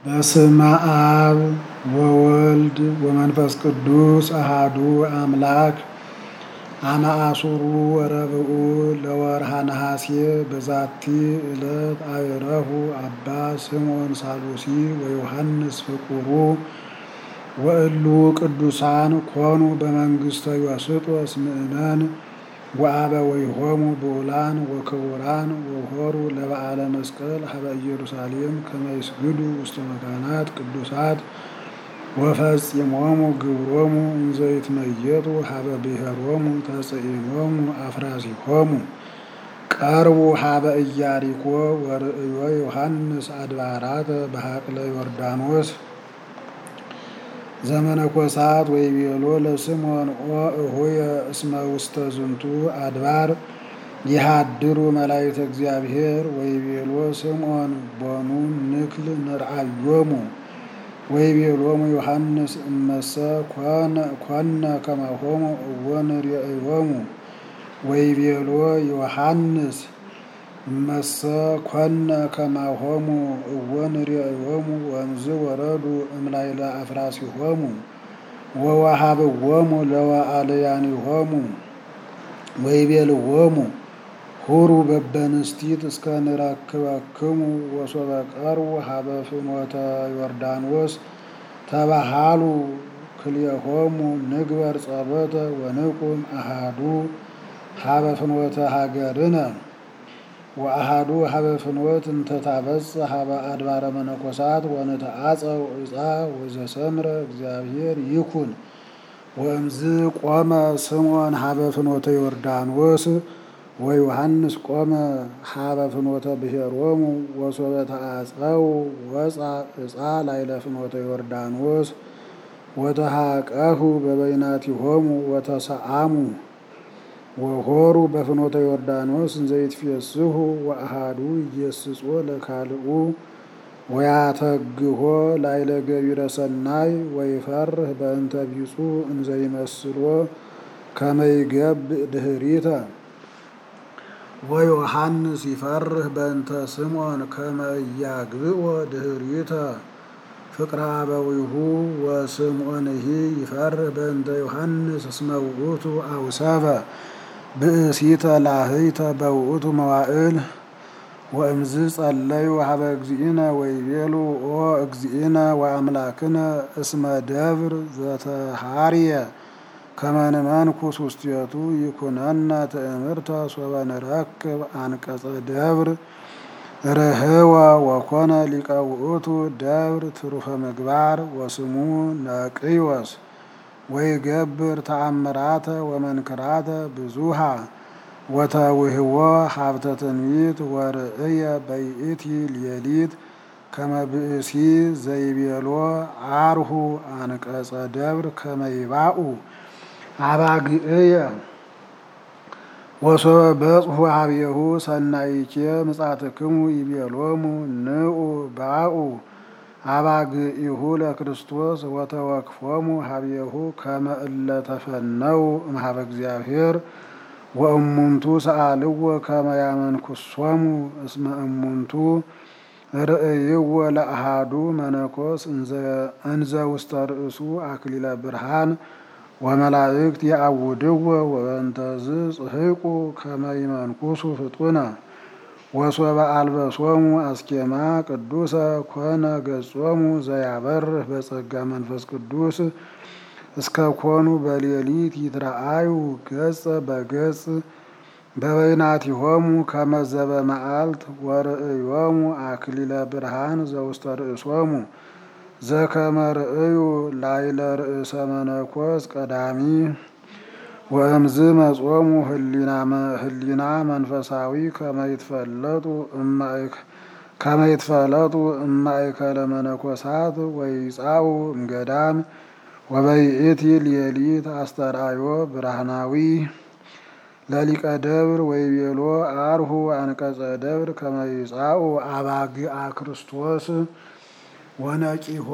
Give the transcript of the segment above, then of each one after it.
በስመ አብ ወወልድ ወመንፈስ ቅዱስ አሃዱ አምላክ አመ አሱሩ ወረብኡ ለወርሃ ነሐሴ በዛቲ ዕለት አዕረፉ አባ ስምዖን ሳሉሲ ወዮሐንስ ፍቁሩ ወእሉ ቅዱሳን ኮኑ በመንግሥተ ዮስጦስ ምእመን ወአበዊሆሙ ብዑላን ወክቡራን ወሆሩ ለበዓለ መስቀል ሀበ ኢየሩሳሌም ከመ ይስግዱ ውስተ መካናት ቅዱሳት ወፈጺሞሙ ግብሮሙ እንዘ ይትመየጡ ሀበ ብሔሮሙ ተጽኢኖሙ አፍራሲሆሙ ቀርቡ ሀበ ኢያሪኮ ወርእዮ ዮሐንስ አድባራተ በሀቅለ ዮርዳኖስ ዘመነኮሳት ወይቤሎ ለስምዖን እሆየ እስመ ውስተ ዝንቱ አድባር ይሃድሩ መላእክተ እግዚአብሔር ወይቤሎ ስምዖን ቦኑ ንክል ንርአዮሙ ወይቤሎሙ ዮሐንስ እመሰ ኮነ ከማሆሙ ወንርእዮሙ ወይቤሎ ዮሐንስ እመሰ ኮነ ከማሆሙ ወንርእዮሙ ወእምዝ ወረዱ እምላዕለ አፍራሲሆሙ ወወሃብዎሙ ለወአልያኒሆሙ ወይቤልዎሙ ሁሩ በበንስቲት እስከ ንረክበክሙ ወሶበ ቀርቡ ሀበ ፍኖተ ዮርዳኖስ ተባሃሉ ክልኤሆሙ ንግበር ጸሎተ ወንቁም አሃዱ ሀበ ፍኖተ ሀገርነ ወአሃዱ ሀበ ፍኖት እንተ ታበጽሕ ሀበ አድባረ መነኮሳት ወነተአጸው ዕፃ ወዘሰምረ እግዚአብሔር ይኩን ወእምዝ ቆመ ስምዖን ሀበ ፍኖተ ዮርዳኖስ ወዮሐንስ ቆመ ሀበ ፍኖተ ብሔሮሙ ወሶበ ተአጸው ወፃ ዕፃ ላዕለ ፍኖተ ዮርዳኖስ ወተሃቀሁ በበይናቲሆሙ ወተሰአሙ ወሆሩ በፍኖተ ዮርዳኖስ እንዘ ይትፌስሑ ወአሃዱ ኢየስጾ ለካልኡ ወያተግሆ ላዕለ ገቢረ ሰናይ ወይፈርህ በእንተ ቢጹ እንዘ ይመስሎ ከመ ይገብእ ድኅሪተ ወዮሐንስ ይፈርህ በእንተ ስምዖን ከመ ኢያግብኦ ድኅሪተ ፍቅረ አበዊሁ ወስምዖንሂ ይፈርህ በእንተ ዮሐንስ እስመ ውእቱ አውሰበ ብእሲተ ላህይተ በውእቱ መዋዕል ወእምዝ ጸለዩ ሀበ እግዚእነ ወይቤሉ ኦ እግዚእነ ወአምላክነ እስመ ደብር ዘተሃርየ ከመ ንመንኩስ ውስቴቱ ይኩነነ ትእምርተ ሶበ ንረክብ አንቀጸ ደብር ርህወ ወኮነ ሊቀ ውእቱ ደብር ትሩፈ ምግባር ወስሙ ነቅዮስ ወይገብር ተአምራተ ወመንክራተ ብዙሃ ወተውህቦ ሀብተ ትንቢት ወርእየ በይእቲ ሌሊት ከመ ብእሲ ዘይቤሎ አርሁ አንቀጸ ደብር ከመ ይባኡ አባግዕየ ወሶበ በጽሑ ሀቤሁ ሰናይኬ ምጻትክሙ ይቤሎሙ ንዑ ባኡ አባግዒሁ ለክርስቶስ ወተወክፎሙ ሀቤሁ ከመ እለ ተፈነው እምኀበ እግዚአብሔር ወእሙንቱ ሰአልዎ ከመ ያመንኩሶሙ እስመ እሙንቱ ርእይዎ ለአሃዱ መነኮስ እንዘ ውስተ ርእሱ አክሊለ ብርሃን ወመላእክት ያዕውድዎ ወበእንተዝ ጽሕቁ ከመ ይመንኩሱ ፍጡነ ወሶበ አልበሶሙ አስኬማ ቅዱሰ ኮነ ገጾሙ ዘያበርህ በጸጋ መንፈስ ቅዱስ እስከ ኮኑ በሌሊት ይትረአዩ ገጸ በገጽ በበይናቲሆሙ ከመ ዘበመዓልት ወርእዮሙ አክሊለ ብርሃን ዘውስተ ርእሶሙ ዘከመ ርእዩ ላዕለ ርእሰ መነኮስ ቀዳሚ ወእምዝ መጾሙ ህሊና መንፈሳዊ ከመ ይትፈለጡ እማእከለ መነኮሳት ወይጻኡ እምገዳም ወበይእቲ ሌሊት አስተርአዮ ብርሃናዊ ለሊቀ ደብር ወይቤሎ አርሁ አንቀጸ ደብር ከመ ይጻኡ አባግዓ ክርስቶስ ወነቂሆ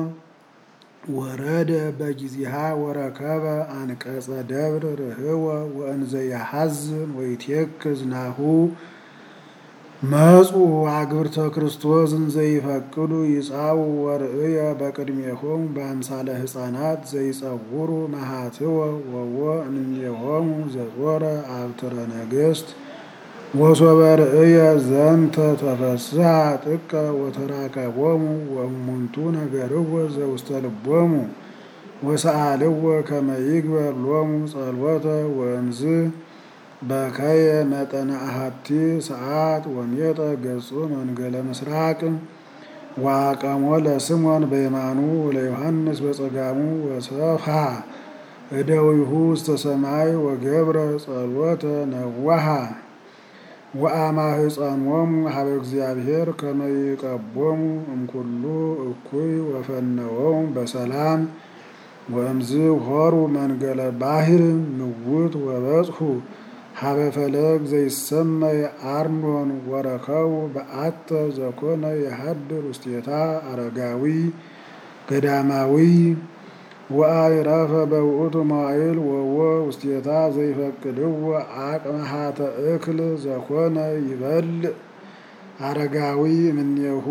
ወረደ በጊዜሃ ወረከበ አንቀጸ ደብር ርህወ ወእንዘ ያሐዝን ወይትየክዝ ናሁ መጹ አግብርተ ክርስቶስ እንዘይፈቅዱ ይጻው ወርእየ በቅድሜሆሙ በአምሳለ ሕፃናት ዘይጸውሩ መሃትወ ወወ እምኔሆሙ ዘጾረ አብትረ ነገሥት ወሶበ ርእየ ዘንተ ተፈስሐ ጥቀ ወተራከቦሙ ወእሙንቱ ነገርዎ ዘውስተ ልቦሙ ወሰአልዎ ከመ ይግበር ሎሙ ጸልወተ ወእምዝ በከየ መጠነ አሐቲ ሰዓት ወሜጠ ገጹ መንገለ ምስራቅ ወአቀሞ ለስምዖን በየማኑ ወለዮሐንስ በጸጋሙ ወሰፍሐ እደዊሁ ውስተ ሰማይ ወገብረ ጸልወተ ነዋሃ ወአማህፀኖሙ ሀበ እግዚአብሔር ከመ ይቀቦሙ እምኩሉ እኩይ ወፈነወሙ በሰላም ወእምዝ ሆሩ መንገለ ባሕር ምውት ወበጽሑ ሀበ ፈለግ ዘይሰመይ አርኖን ወረከቡ በአተ ዘኮነ የሀድር ውስቴታ አረጋዊ ገዳማዊ ወአዕረፈ በውእቱ መዋዕል ወወ ውስቴታ ዘይፈቅድዎ አቅመሃተ እክል ዘኮነ ይበልዕ አረጋዊ እምኔሁ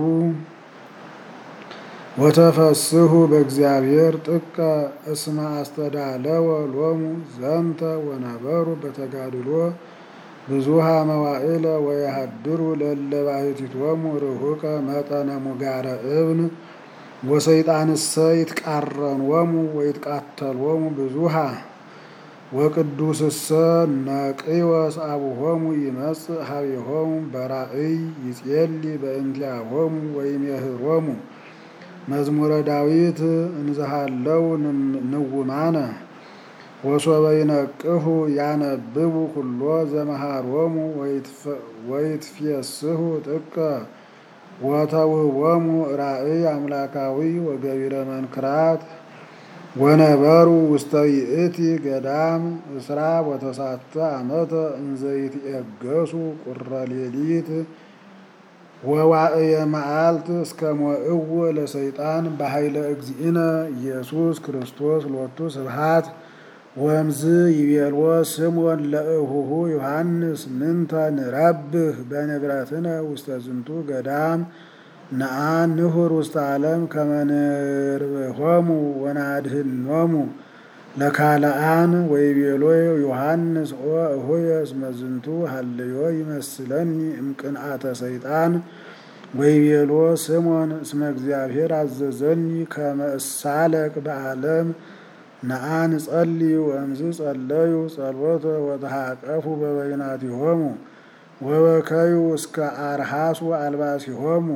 ወተፈስሑ በእግዚአብሔር ጥቀ እስመ አስተዳለወ ሎሙ ዘንተ ወነበሩ በተጋድሎ ብዙሃ መዋዕለ ወየሀድሩ ለእለ ባሕቲቶሙ ርሁቀ መጠነ ሙጋረ እብን ወሰይጣንሰ ይትቃረንዎሙ ወይትቃተልዎሙ ብዙሃ ወቅዱስሰ ነቂወስ አቡሆሙ ይመጽእ ሀቤሆሙ በራእይ ይጼሊ በእንቲአሆሙ ወይሜህሮሙ መዝሙረ ዳዊት እንዘሃለው ንውማነ ወሶበ ይነቅሁ ያነብቡ ኩሎ ዘመሃሮሙ ወይትፌስሑ ጥቀ ወተውህቦሙ ራእይ አምላካዊ ወገቢረ መንክራት ወነበሩ ውስተ ይእቲ ገዳም እስራ ወተሳተ ዓመተ እንዘይትዔገሱ ቁረ ሌሊት ወዋእየ መዓልት እስከ ሞእዎ ለሰይጣን በኃይለ እግዚእነ ኢየሱስ ክርስቶስ ሎቱ ስብሐት ወእምዝ ይቤልዎ ስምዖን ለእሁሁ ዮሐንስ ምንተ ንረብህ በንብረትነ ውስተ ዝንቱ ገዳም ነአ ንሁር ውስተ ዓለም ከመ ንርብሖሙ ወናድኅኖሙ ለካልአን ወይቤሎ ዮሐንስ ኦ እሆየ እስመ ዝንቱ ሀልዮ ይመስለኒ እምቅንአተ ሰይጣን ወይቤሎ ስምዖን እስመ እግዚአብሔር አዘዘኒ ከመ እሳለቅ በዓለም ነአ ንጸልይ ወእምዝ ጸለዩ ጸልወተ ወተሃቀፉ በበይናቲሆሙ ወበከዩ እስከ አርሃሱ አልባሲሆሙ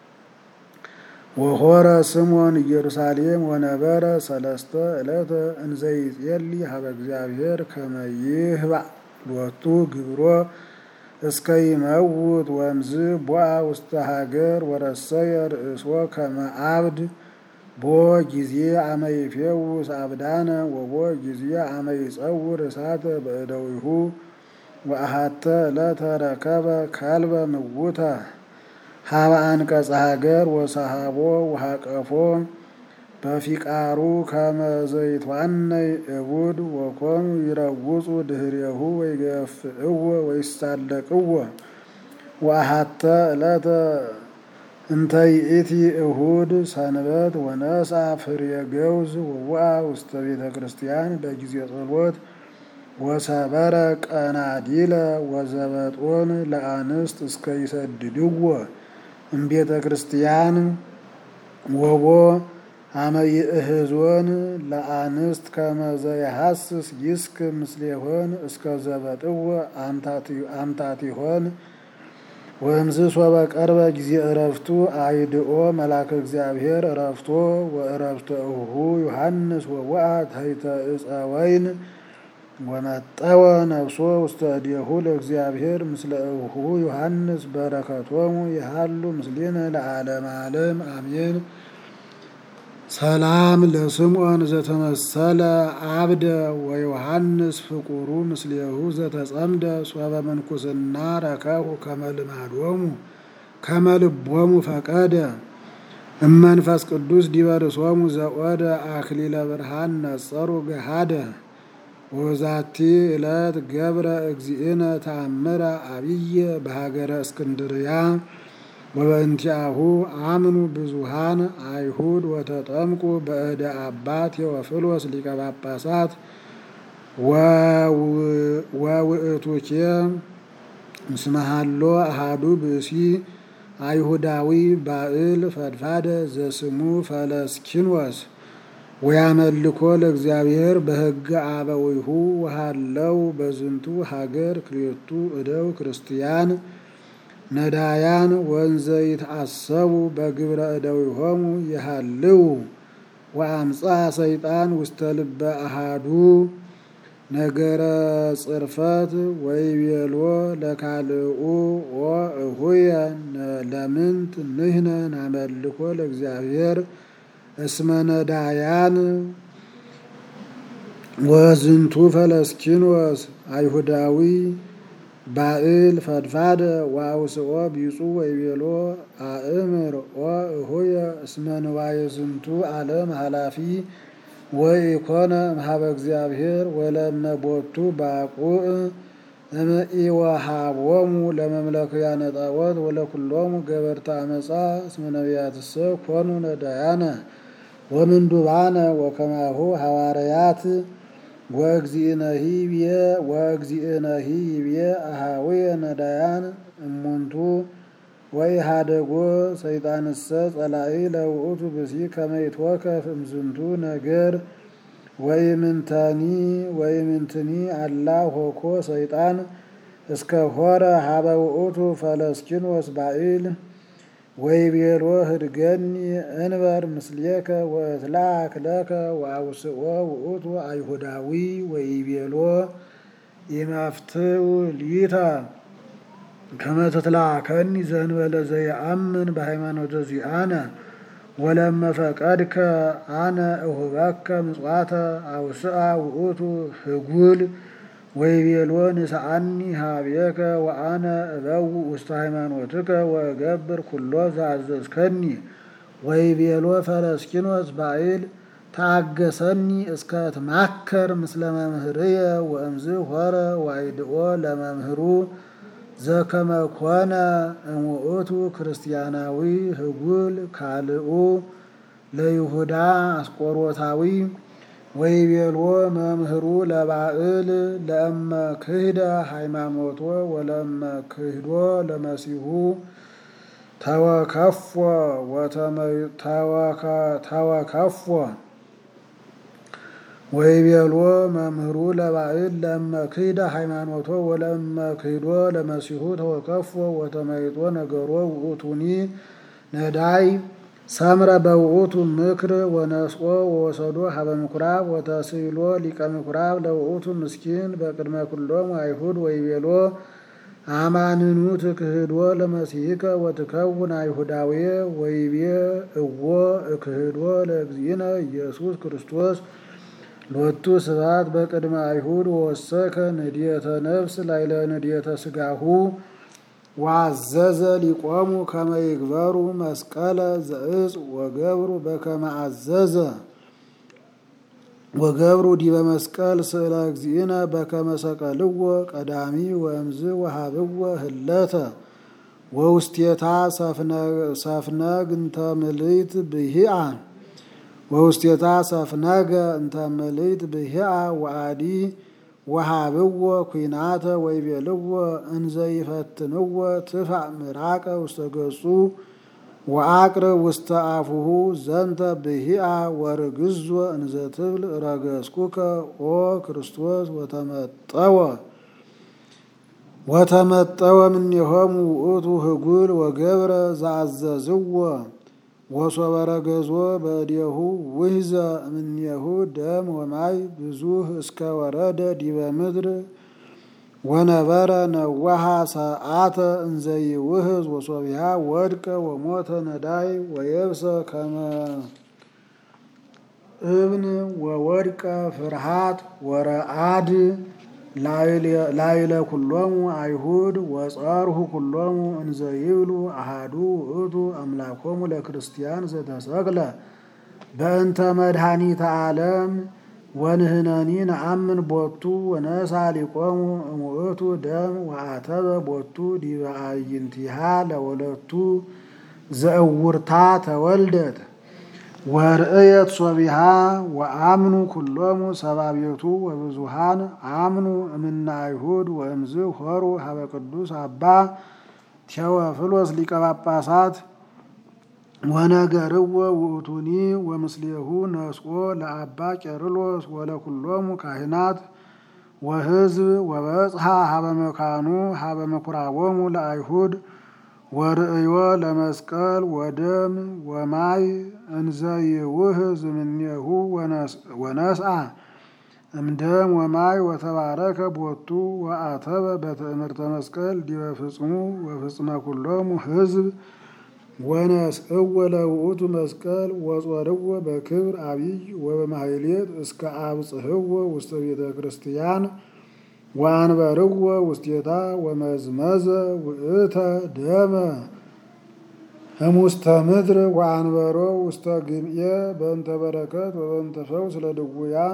ወሆረ ስምዖን ኢየሩሳሌም ወነበረ ሰለስተ ዕለተ እንዘይጼልይ ሀበ እግዚአብሔር ከመ ይህባእ ሎቱ ግብሮ እስከ ይመውት ወእምዝ ቦአ ውስተ ሀገር ወረሰየ ርእሶ ከመ አብድ ቦ ጊዜ አመ ይፌውስ አብዳነ ወቦ ጊዜ አመ ይጸውር እሳተ በእደዊሁ ወአሐተ ዕለተ ረከበ ከልበ ምውተ ሀበ አንቀጸ ሀገር ወሰሃቦ ወሃቀፎ በፊቃሩ ከመ ዘይትዋነይ እቡድ ወኮኑ ይረውጹ ድህሬሁ ወይገፍእዎ ወይሳለቅዎ ወአሐተ ዕለተ እንተ ይእቲ እሁድ ሰንበት ወነሳ ፍሬ ገውዝ ወወአ ውስተ ቤተ ክርስቲያን በጊዜ ጸሎት ወሰበረ ቀናዲለ ወዘበጦን ለአንስት እስከ ይሰድድዎ እምቤተ ክርስቲያን ወቦ አመ ይእህዞን ለአንስት ከመ ዘይሐስስ ይስክ ምስሌሆን እስከ ዘበጥዎ አምታቲሆን ወእምዝ ሶበ ቀርበ ጊዜ ዕረፍቱ አይድኦ መልአከ እግዚአብሔር ዕረፍቶ ወዕረፍተ እሁሁ ዮሐንስ ወወአ ታሕተ ዕፀ ወይን ወመጠወ ነፍሶ ውስተ እዴሁ ለእግዚአብሔር ምስለ እሁሁ ዮሐንስ በረከቶሙ ይሃሉ ምስሌነ ለዓለመ ዓለም አሜን። ሰላም ለስምዖን ዘተመሰለ አብደ ወዮሐንስ ፍቁሩ ምስሌሁ ዘተጸምደ ሶበ ምንኩስና ረከቡ ከመ ልማዶሙ ከመ ልቦሙ ፈቀደ እመንፈስ ቅዱስ ዲበ ርእሶሙ ዘኦደ አክሊለ ብርሃን ነጸሩ ገሃደ ወዛቲ ዕለት ገብረ እግዚእነ ተአምረ አብየ በሀገረ እስክንድርያ ወበእንቲአሁ አምኑ ብዙሃን አይሁድ ወተጠምቁ በእደ አባ ቴዎፍሎስ ሊቀ ጳጳሳት ወውእቱኬ እስመሃሎ አሃዱ ብእሲ አይሁዳዊ ባዕል ፈድፋደ ዘስሙ ፈለስኪንወስ ወያመልኮ ለእግዚአብሔር በሕገ አበዊሁ ወሃለው በዝንቱ ሀገር ክልኤቱ እደው ክርስቲያን ነዳያን ወንዘ ይትአሰቡ በግብረ እደዊሆሙ ይሃልው ወአምጻ ሰይጣን ውስተ ልበ አሃዱ ነገረ ጽርፈት ወይቤሎ ለካልኡ ወእሁየ ለምንት ንሕነ ናመልኮ ለእግዚአብሔር እስመ ነዳያን ወዝንቱ ፈለስኪንወስ አይሁዳዊ ባዕል ፈድፋደ ወአውስኦ ቢጹ ወይቤሎ አእምር ወእሁየ እስመ ንዋየ ዝንቱ ዓለም ኃላፊ ወኢኮነ እምኀበ እግዚአብሔር ወለመቦቱ ባቁዕ እምኢወሃቦሙ ለመምለክያነ ጣዖት ወለኩሎሙ ገበርተ አመፃ እስመ ነቢያትሰ ኮኑ ነዳያነ ወምንዱባነ ወከማሁ ሐዋርያት ወእግዚእነሂ ይቤ አኀውየ ነዳያን እሙንቱ ወኢሃደጎ ሰይጣንሰ ጸላኢ ለውእቱ ብእሲ ከመ ይትወከፍ እምዝንቱ ነገር ወይምንትኒ አላ ሆኮ ሰይጣን እስከ ሆረ ሀበ ውእቱ ፈለስኪንወስ ባዕል ወይቤሎ ህድገኒ እንበር ምስሌከ ወእትላክ ለከ ወአውስኦ ውእቱ አይሁዳዊ ወይቤሎ ኢመፍትው ሊተ ከመ ትትላከኒ ዘእንበለ ዘየአምን በሃይማኖተ ዚአነ ወለመ ፈቀድከ አነ እሁበከ ምጽዋተ አውስአ ውእቱ ህጉል ወይቤሎ ንስአኒ ሀቤከ ወአነ እበው ውስተ ሃይማኖትከ ወእገብር ኩሎ ዘአዘዝከኒ ወይቤሎ ፈለስኪንወስ ባዕል ታገሰኒ እስከ ትማከር ምስለ መምህርየ ወእምዝ ሆረ ዋይድኦ ለመምህሩ ዘከመ ኮነ እሙእቱ ክርስቲያናዊ ህጉል ካልኡ ለይሁዳ አስቆሮታዊ ወይቤሎ መምህሩ ለባዕል ለእመ ክህደ ሃይማኖቶ ወለእመ ክህዶ ለመሲሁ ተወከፎ ወይቤሎ መምህሩ ለባዕል ለእመ ክህደ ሃይማኖቶ ወለእመ ክህዶ ለመሲሁ ተወከፎ ወተመይጦ ነገሮ ውእቱኒ ነዳይ ሰምረ በውእቱ ምክር ወነስኦ ወወሰዶ ሀበ ምኩራብ ወተስእሎ ሊቀ ምኩራብ ለውእቱ ምስኪን በቅድመ ኩሎሙ አይሁድ ወይቤሎ አማንኑ ትክህዶ ለመሲሕከ ወትከውን አይሁዳዊ ወይቤ እዎ እክህዶ ለእግዚእነ ኢየሱስ ክርስቶስ ሎቱ ስብሐት በቅድመ አይሁድ ወወሰከ ንድየተ ነፍስ ላይለ ንድየተ ስጋሁ ወአዘዘ ሊቆሙ ከመ ይግበሩ መስቀለ ዘእጽ ወገብሩ በከመ አዘዘ ወገብሩ ዲበ መስቀል ስእለ እግዚእነ በከመ ሰቀልዎ ቀዳሚ ወእምዝ ወሃብዎ ህለተ ወውስቴታ ሰፍነግ እንተ ምልዕት ብሂአ ወውስቴታ ሰፍነገ እንተ ምልዕት ብሂአ ወአዲ ወሃብዎ ኩናተ ወይቤልዎ እንዘ ይፈትንዎ ትፋዕ ምራቀ ውስተ ገጹ ወአቅርብ ውስተ አፉሁ ዘንተ ብሂአ ወርግዞ እንዘ ትብል ረገስኩከ ኦ ክርስቶስ ወተመጠወ እምኔሆሙ ውእቱ ህጉል ወገብረ ዘአዘዝዎ ወሶበ ረገዞ በእዴሁ ውሕዘ እምኔሁ ደም ወማይ ብዙህ እስከ ወረደ ዲበ ምድር ወነበረ ነዋሃ ሰዓተ እንዘ ይውሕዝ ወሶቢሃ ወድቀ ወሞተ ነዳይ ወየብሰ ከመ እብን ወወድቀ ፍርሃት ወረአድ ላይለ ኩሎሙ አይሁድ ወጸርሁ ኩሎሙ እንዘ ይብሉ አሃዱ ውእቱ አምላኮሙ ለክርስቲያን ዘተሰቅለ በእንተ መድኃኒተ ዓለም ወንህነኒ ነአምን ቦቱ ወነሳ ሊቆሙ እሙእቱ ደም ወአተበ ቦቱ ዲበ አዕይንቲሃ ለወለቱ ዘእውርታ ተወልደት ወርእየት ሶቢሃ ወአምኑ ኩሎሙ ሰባቤቱ ወብዙሃን አምኑ እምነ አይሁድ ወእምዝ ሆሩ ሀበ ቅዱስ አባ ቴዎፍሎስ ሊቀ ጳጳሳት ወነገርዎ ውእቱኒ ወምስሌሁ ነስኦ ለአባ ቄርሎስ ወለኩሎሙ ካህናት ወሕዝብ ወበጽሐ ሀበ መካኑ ሀበ ምኵራቦሙ ለአይሁድ ወርእዮ ለመስቀል ወደም ወማይ እንዘ ይውህዝ እምኔሁ ወነስአ እምደም ወማይ ወተባረከ ቦቱ ወአተበ በትእምርተ መስቀል ዲበ ፍጽሙ ወፍጽመ ኩሎሙ ሕዝብ ወነስእዎ ለውእቱ መስቀል ወጾርዎ በክብር አብይ ወበማሕሌት እስከ አብጽሕዎ ውስተ ቤተ ክርስቲያን ወአንበርዎ ውስቴታ ወመዝመዘ ውእተ ደመ እሙስተ ምድር ወአንበሮ ውስተ ግምኤ በእንተ በረከት ወበእንተ ፈውስ ለድውያን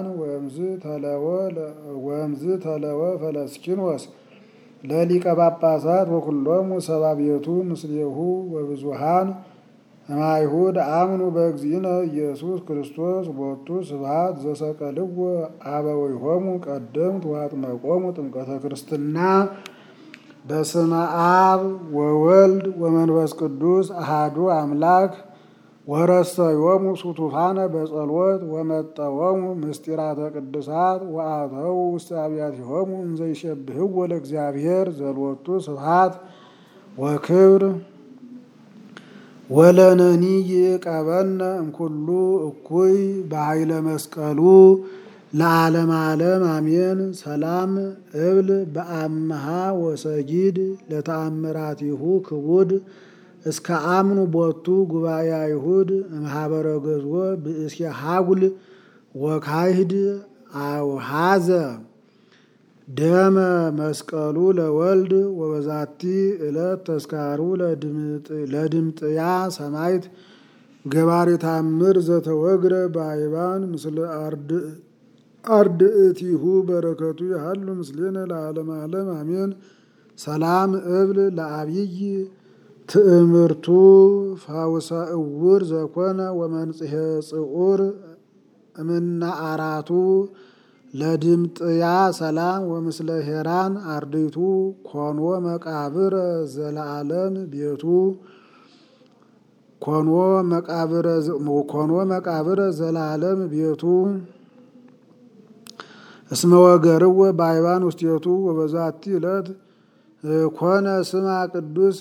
ወእምዝ ተለወ ፈለስኪኖስ ለሊቀ ጳጳሳት ወኩሎሙ ሰባቤቱ ምስሌሁ ወብዙሃን እምአይሁድ አምኑ በእግዚእነ ኢየሱስ ክርስቶስ ቦቱ ስብሐት ዘሰቀልዎ አበዊሆሙ ቀደምት ወአጥመቆሙ ጥምቀተ ክርስትና በስመ አብ ወወልድ ወመንፈስ ቅዱስ አሐዱ አምላክ ወረሰዮሙ ሱቱፋነ በጸሎት ወመጠወሙ ምስጢራተ ቅዱሳት ወአተው ውስተ አብያቲሆሙ እንዘ ይሴብሕዎ ለእግዚአብሔር ዘሎቱ ስብሐት ወክብር ወለነኒ ይቀበነ እምኩሉ እኩይ በኃይለ መስቀሉ ለዓለም ዓለም አሜን። ሰላም እብል በአምሃ ወሰጊድ ለተአምራቲሁ ክቡድ እስከ አምኑ ቦቱ ጉባኤ አይሁድ እምሃበረ ገዝዎ ብእስየ ሀጉል ወካይድ አውሃዘ ደመ መስቀሉ ለወልድ ወበዛቲ ዕለት ተስካሩ ለድምጥያ ሰማይት ገባሬ ታምር ዘተወግረ በአይባን ምስለ አርድእቲሁ በረከቱ ያህሉ ምስሌነ ለዓለም ዓለም አሜን። ሰላም እብል ለአብይ ትእምርቱ ፋውሰ እውር ዘኮነ ወመንጽሔ ጽዑር እምነ አራቱ ለድምጥያ ሰላም ወምስለ ሄራን አርድእቱ ኮንዎ መቃብረ ዘለዓለም ቤቱ ኮንዎ መቃብረ ዘለዓለም ቤቱ እስመ ወገርዎ በአይባን ውስቴቱ ወበዛቲ ዕለት ኮነ ስማ ቅዱስ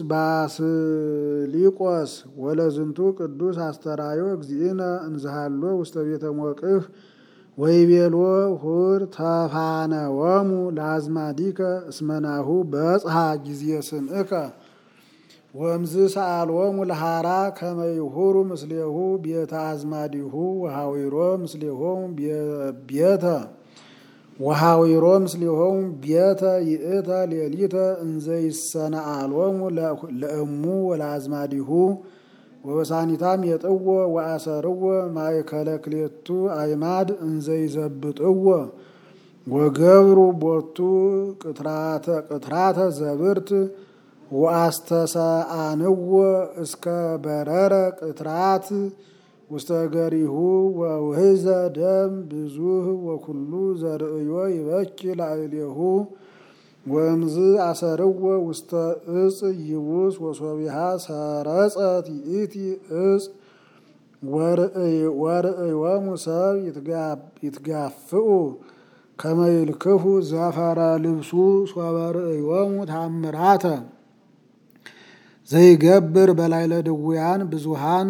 ባስሊቆስ ወለዝንቱ ቅዱስ አስተራዮ እግዚእነ እንዝሃሎ ውስተ ቤተ ሞቅህ ወይቤሎ ሁር ተፋነወሙ ለአዝማዲከ እስመናሁ በጽሐ ጊዜ ስምዕከ ወእምዝ ሰአልዎሙ ለሃራ ከመ ይሁሩ ምስሌሁ ቤተ አዝማዲሁ ወሃዊሮ ምስሌሆሙ ቤተ ይእተ ሌሊተ እንዘ ይሰነአልዎሙ ለእሙ ወለአዝማዲሁ ወበሳኒታም የጥዎ ወአሰርዎ ማእከለ ክሌቱ አዕማድ እንዘ ይዘብጥዎ ወገብሩ ቦቱ ቅትራተ ዘብርት ወአስተሰአንዎ እስከ በረረ ቅትራት ውስተ ገሪሁ ወውህዘ ደም ብዙህ ወኩሉ ዘርእዮ ይበኪ ላዕሌሁ ወእምዝ አሰርዎ ውስተ እጽ ይቡስ ወሶቢሃ ሰረጸት ይእቲ እጽ ወርእዮሙ ሰብ ይትጋፍኡ ከመ ይልክፉ ዘፈረ ልብሱ ሶበ ርእዮሙ ታምራተ ዘይገብር በላዕለ ድውያን ብዙሃን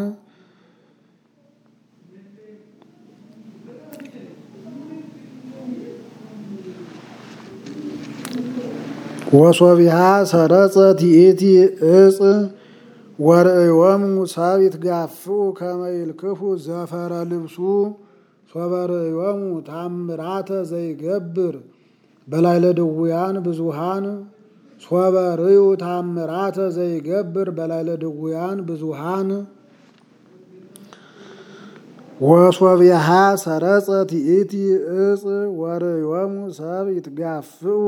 ወሶቢሃ ሰረጸት ይእቲ እጽ ወርእዮሙ ሰብ ይትጋፍኡ ከመ ይልክፉ ዘፈረ ልብሱ ሶበ ርእዮሙ ታምራተ ዘይገብር በላዕለ ድውያን ብዙሃን ሶበ ርእዩ ታምራተ ዘይገብር በላዕለ ድውያን ብዙሃን ወሶብየሃ ሰረጸት ይእቲ እጽ ወርእዮሙ ሰብ ይትጋፍኡ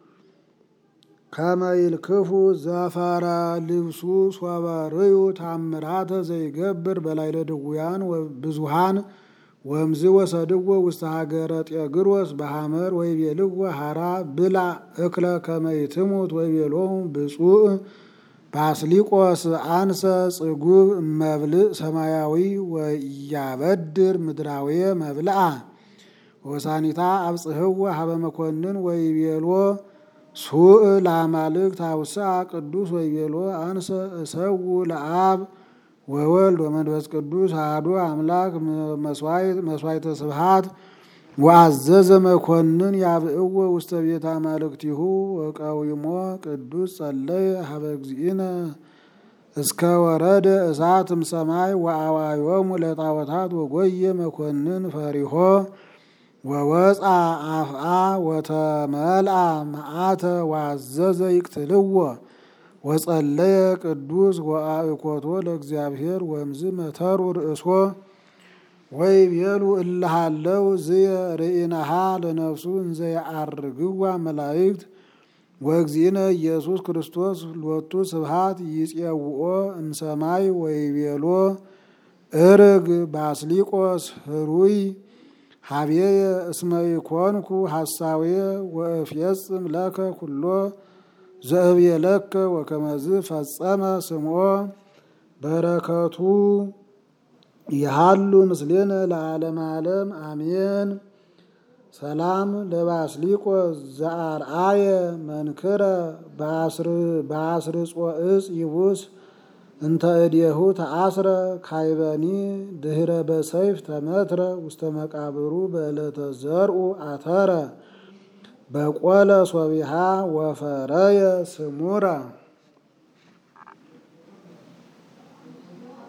ከመ ይልክፉ ዘፈረ ልብሱ ሶበ ርእዩ ታምራተ ዘይገብር በላዕለ ድውያን ብዙኃን ወእምዝ ወሰድዎ ውስተ ሀገረ ጤግሮስ በሐመር ወይቤልዎ ሐራ ብላ እክለ ከመ ይትሙት ወይቤሎሙ ብፁዕ ባስሊቆስ አንሰ ጽጉብ እመብልዕ ሰማያዊ ወያበድር ምድራዊ መብልዓ ወሳኒታ አብጽሕዎ ሀበ መኮንን ወይቤሎ ሱእ ለአማልክት አውስአ ቅዱስ ወይቤሎ አንሰ እሰው ለአብ ወወልድ ወመንፈስ ቅዱስ አሐዱ አምላክ መስዋዕተ ስብሐት ወአዘዘ መኮንን ያብእዎ ውስተ ቤተ አማልክቲሁ ወቀዊሞ ቅዱስ ጸለየ ሀበ እግዚእነ እስከ ወረደ እሳት እምሰማይ ወአዋዮሙ ለጣዖታት ወጎየ መኮንን ፈሪሆ ወወፃ አፍአ ወተመልአ መዓተ ወአዘዘ ይቅትልዎ ወጸለየ ቅዱስ ወአእኮቶ ለእግዚአብሔር ወእምዝ መተሩ ርእሶ ወይቤሉ እልሃለው ዝየ ርኢናሃ ለነፍሱ እንዘ ያዐርግዋ መላእክት ወእግዚእነ ኢየሱስ ክርስቶስ ሎቱ ስብሐት ይጼውኦ እምሰማይ ወይቤሎ እርግ ባስሊቆስ ህሩይ ሀቤየ እስመ ኢኮንኩ ሐሳዌ ወእፌጽም ለከ ኩሎ ዘእብየለከ ወከመዝ ፈጸመ ስምዖ በረከቱ ይሃሉ ምስሌነ ለዓለመ ዓለም አሜን። ሰላም ለባስሊቆስ ዘአርአየ መንክረ በአስርጾ እጽ ይቡስ እንተ እዴሁ ተአስረ ካይበኒ ድህረ በሰይፍ ተመትረ ውስተ መቃብሩ በዕለተ ዘርኡ አተረ በቆለ ሶቢሃ ወፈረየ ስሙረ